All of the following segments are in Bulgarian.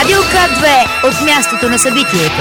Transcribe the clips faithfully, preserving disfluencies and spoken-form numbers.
Радио К две от мястото на събитието.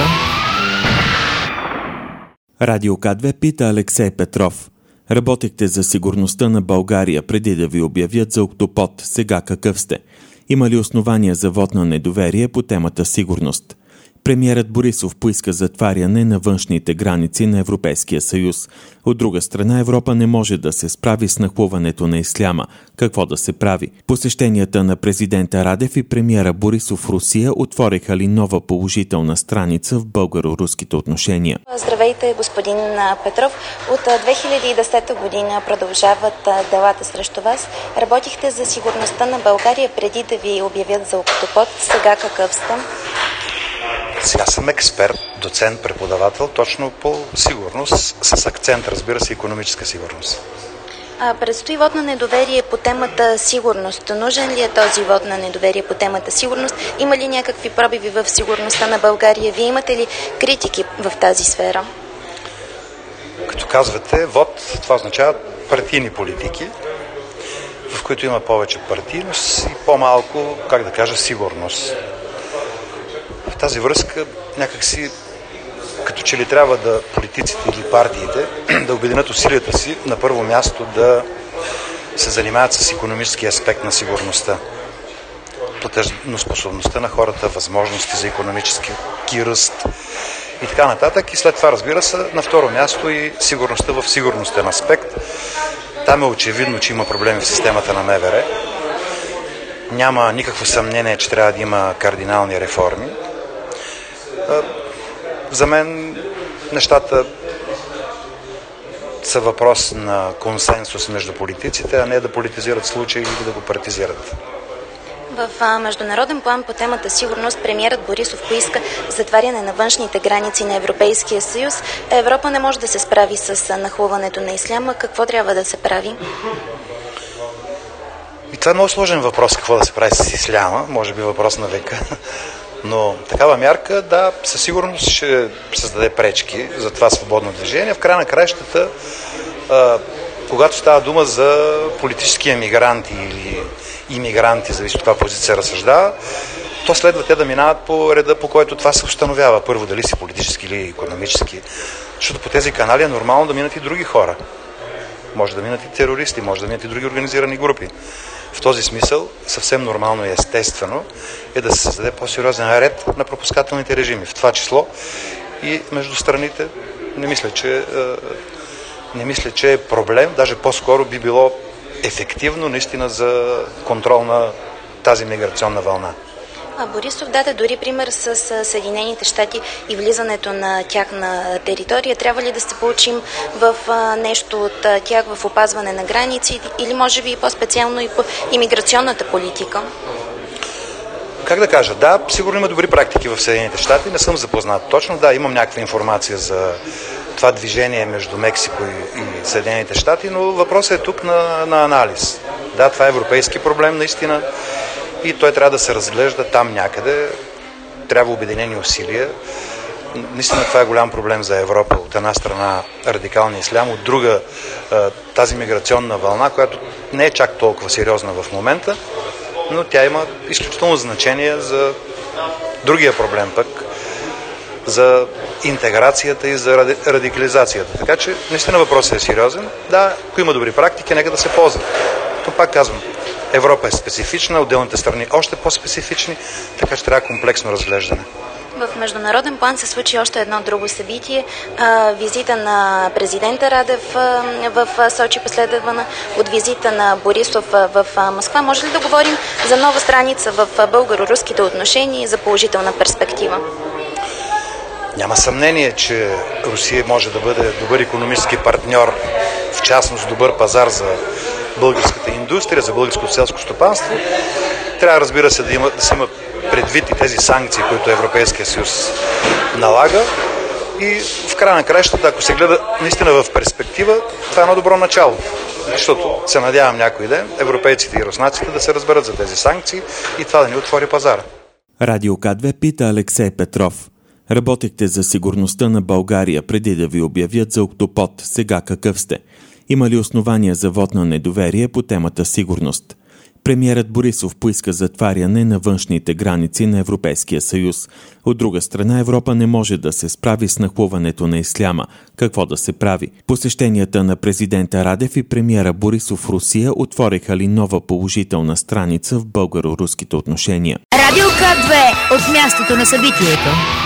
Радио К две пита Алексей Петров. Работехте за сигурността на България преди да ви обявят за октопод. Сега какъв сте? Има ли основания за вот на недоверие по темата сигурност? Премиерът Борисов поиска затваряне на външните граници на Европейския съюз. От друга страна, Европа не може да се справи с нахлуването на исляма. Какво да се прави? Посещенията на президента Радев и премиера Борисов в Русия отвориха ли нова положителна страница в българо-руските отношения? Здравейте, господин Петров. От две хиляди и десета година продължават делата срещу вас. Работихте за сигурността на България преди да ви обявят за октопод. Сега какъв сте? Сега съм експерт, доцент, преподавател, точно по сигурност, с акцент, разбира се, икономическа сигурност. А, предстои вод на недоверие по темата сигурност. Нужен ли е този вод на недоверие по темата сигурност? Има ли някакви пробиви в сигурността на България? Вие имате ли критики в тази сфера? Като казвате, вод, това означава партийни политики, в които има повече партийност и по-малко, как да кажа, сигурност. В тази връзка някакси като че ли трябва да политиците или партиите да обединят усилията си на първо място да се занимават с икономически аспект на сигурността. Платежоспособността на хората, възможности за икономически ръст и така нататък. И след това, разбира се, на второ място и сигурността в сигурностен аспект. Там е очевидно, че има проблеми в системата на МВР. Няма никакво съмнение, че трябва да има кардинални реформи. За мен нещата са въпрос на консенсус между политиците, а не да политизират случаи или да го партизират. В международен план по темата сигурност премиерът Борисов поиска затваряне на външните граници на Европейския съюз. Европа не може да се справи с нахлуването на исляма. Какво трябва да се прави? И това е много сложен въпрос, какво да се прави с исляма. Може би въпрос на века. Но такава мярка, да, със сигурност ще създаде пречки за това свободно движение. В края на краищата, а, когато става дума за политически емигранти или имигранти, зависи от каква позиция разсъждава, то следва те да минават по реда, по който това се установява. Първо, дали си политически или икономически. Защото по тези канали е нормално да минат и други хора. Може да минат и терористи, може да минат и други организирани групи. В този смисъл, съвсем нормално и естествено е да се създаде по-сериозен ред на пропускателните режими. В това число и между страните не мисля, че, не мисля, че е проблем, даже по-скоро би било ефективно наистина за контрол на тази миграционна вълна. А Борисов даде дори пример с Съединените щати и влизането на тях на територия. Трябва ли да се получим в нещо от тях в опазване на граници или може би по-специално и по имиграционната политика? Как да кажа, да, сигурно има добри практики в Съединените щати, не съм запознат точно, да, имам някаква информация за това движение между Мексико и, и Съединените щати, но въпросът е тук на, на анализ. Да, това е европейски проблем наистина и той трябва да се разглежда там някъде, трябва обединени усилия. Наистина това е голям проблем за Европа. От една страна радикалния ислям, от друга тази миграционна вълна, която не е чак толкова сериозна в момента, но тя има изключително значение за другия проблем пък, за интеграцията и за радикализацията. Така че наистина въпросът е сериозен. Да, ако има добри практики, нека да се ползват. Но пак казвам, Европа е специфична, отделните страни още по-специфични, така че трябва комплексно разглеждане. В международен план се случи още едно друго събитие. Визита на президента Радев в Сочи, последвана от визита на Борисов в Москва. Може ли да говорим за нова страница в българо-руските отношения и за положителна перспектива? Няма съмнение, че Русия може да бъде добър икономически партньор, в частност добър пазар за българската индустрия, за българското селско стопанство. Трябва, разбира се, да, има, да се има предвид и тези санкции, които Европейския съюз налага. И в края на краищата, ако се гледа наистина в перспектива, това е едно добро начало. Защото се надявам някой ден европейците и руснаците да се разберат за тези санкции и това да ни отвори пазара. Радио К две пита Алексей Петров. Работехте за сигурността на България преди да ви обявят за октопод. Сега какъв сте? Има ли основания за вот на недоверие по темата сигурност? Премиерът Борисов поиска затваряне на външните граници на Европейския съюз. От друга страна, Европа не може да се справи с нахлуването на исляма. Какво да се прави? Посещенията на президента Радев и премиера Борисов в Русия отвориха ли нова положителна страница в българо-руските отношения? Радио К две от мястото на събитието.